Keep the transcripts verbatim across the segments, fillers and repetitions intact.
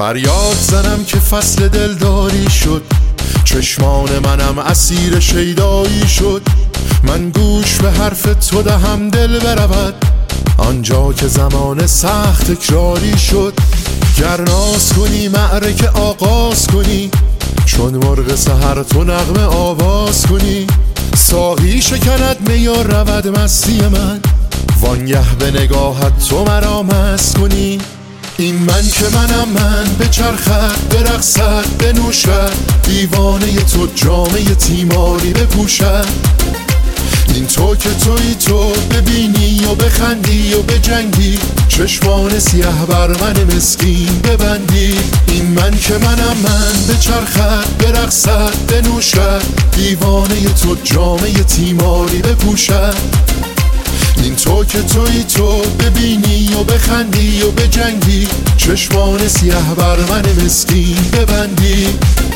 فریاد زنم که فصل دلداری شد، چشمان منم اسیر شیدایی شد. من گوش به حرف تو دهم دل برود، آنجا که زمان سخت تکراری شد. گر ناز کنی معرکه آغاز کنی، چون مرغ سحر تو نغمه آواز کنی. ساقی شکند می و رود مستی من، وانگه به نگاهت تو مرا مست کنی. این من که منم من، به چرخت برقصد بنوشد، دیوانه تو جامه تیماری بپوشد. این تو که توی تو، ببینی و بخندی و بجنگی، چشمان سیه بر من مسکین ببندی. این من که منم من، به چرخت برقصد بنوشد، دیوانه تو جامه تیماری بپوشد. این تو که توی تو، ببینی و بخندی و بجنگی، چشمان سیه بر من مسکین ببندی.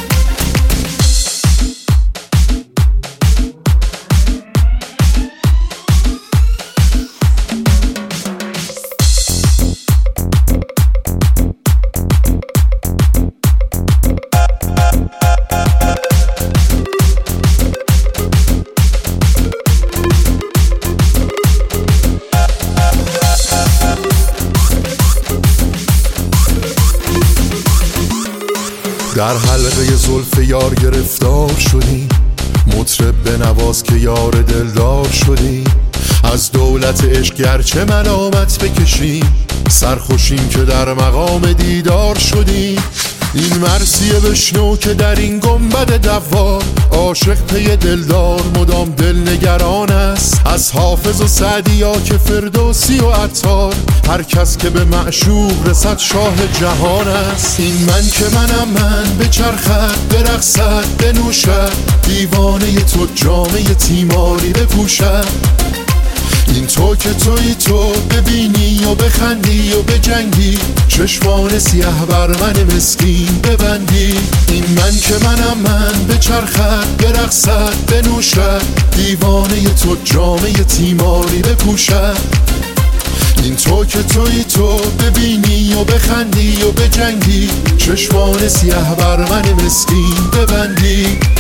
در حلقه زلف یار گرفتار شدی، مطرب بنواز که یار دلدار شدی. از دولت عشق گرچه ملامت بکشیم، سرخوشیم که در مقام دیدار شدی. این مرثیه بشنو که در این گنبد دوار، عاشق پی دلدار مدام دل نگران است. از حافظ و سعدیا که فردوسی و عطار، هر کس که به معشوق رسد شاه جهان است. این من که منم من، به چرخت برقصد بنوشد، دیوانه تو جامه تیماری بپوشد. این تو که توی تو، ببینی و بخندی و بجنگی، چشمان سیه بر من مسکین ببندی. این من که منم من، به چرخت برقصد بنوشد، دیوانه تو جامه تیماری بپوشد. این تو که توی تو، ببینی و بخندی و بجنگی، چشمان سیه بر من مسکین ببندی.